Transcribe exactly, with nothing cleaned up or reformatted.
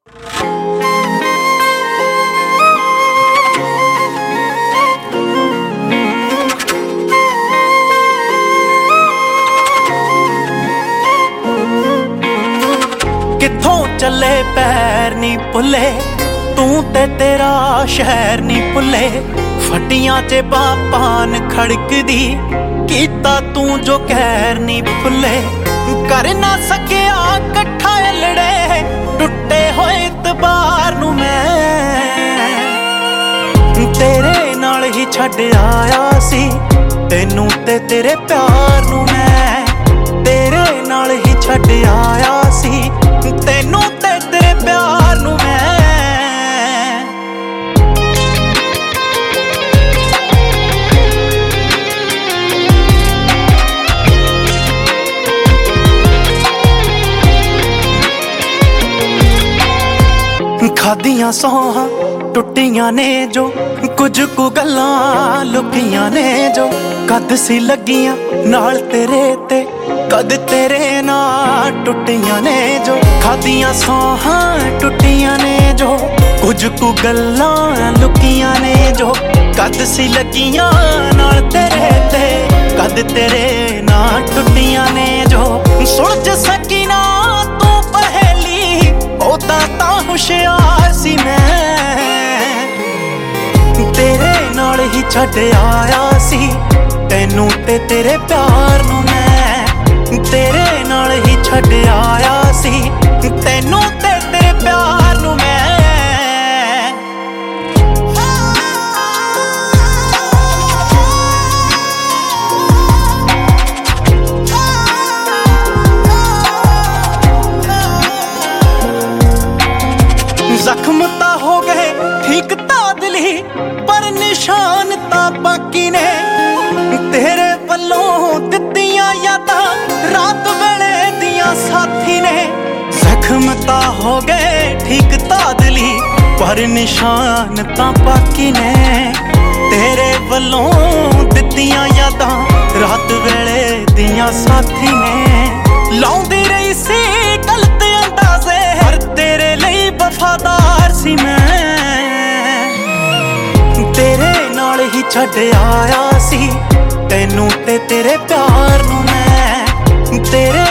कित्थों चले पैर नी भुले तू ते तेरा शहर नी भुले फटियां च पापान खड़कदी कीता तू जो कहर नी भुले कर ना सकिया कट्ठा लड़े टुटे होए इतबार नू मैं तेरे नाल ही छड्ड आया सी तेनू ते तेरे प्यार नू मैं तेरे नाल ही छड्ड आया सी तेनू ते तेरे प्यार नू मैं खादियां सौहां टुटियां ने जो कुछ कु गल्लां लुकियां ने जो कद सी लगियां नाल तेरे ते कद तेरे नाल टुटियां ने जो खादियां सौहां टुटियां ने जो कुछ कु गल्लां लुकियां ने जो कद सी लगियां नाल तेरे ते कद तेरे नाल टुटियां ने जो सुलझ सकी ना तू पहेली ओदा तां होशियार सी मैं तेरे नाल ही छड्ड आया सी तेनू ते तेरे प्यार नू मैं तेरे नाल ही छड्ड आया सी तेनू ते तेरे प्यार नू मैं जख्म ता हो गए ठीक ता दिली पर निशान ता बाकी ने तेरे वल्लों दित्तियां यादां रात वेले दियां साथी ने जख्म ता हो गए ठीक ता दिली पर निशान ता बाकी ने तेरे वल्लों दित्तियां यादां रात वेले दियां साथी ने लाउंदी रही सी गलत अंदाजे पर तेरे लिए वफादार सी मैं तेरे नाल ही छड्ड आया सी तेनू ते तेरे प्यार नू मैं तेरे